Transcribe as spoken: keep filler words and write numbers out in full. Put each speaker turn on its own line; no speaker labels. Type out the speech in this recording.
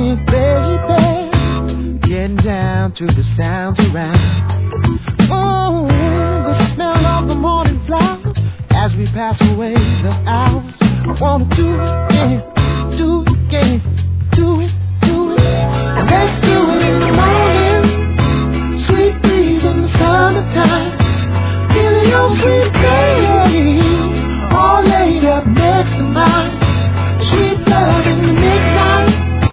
again, baby. Getting down to the sounds around. Oh, the smell of the morning flowers as we pass away the hours. I wanna do it again, do it again, do it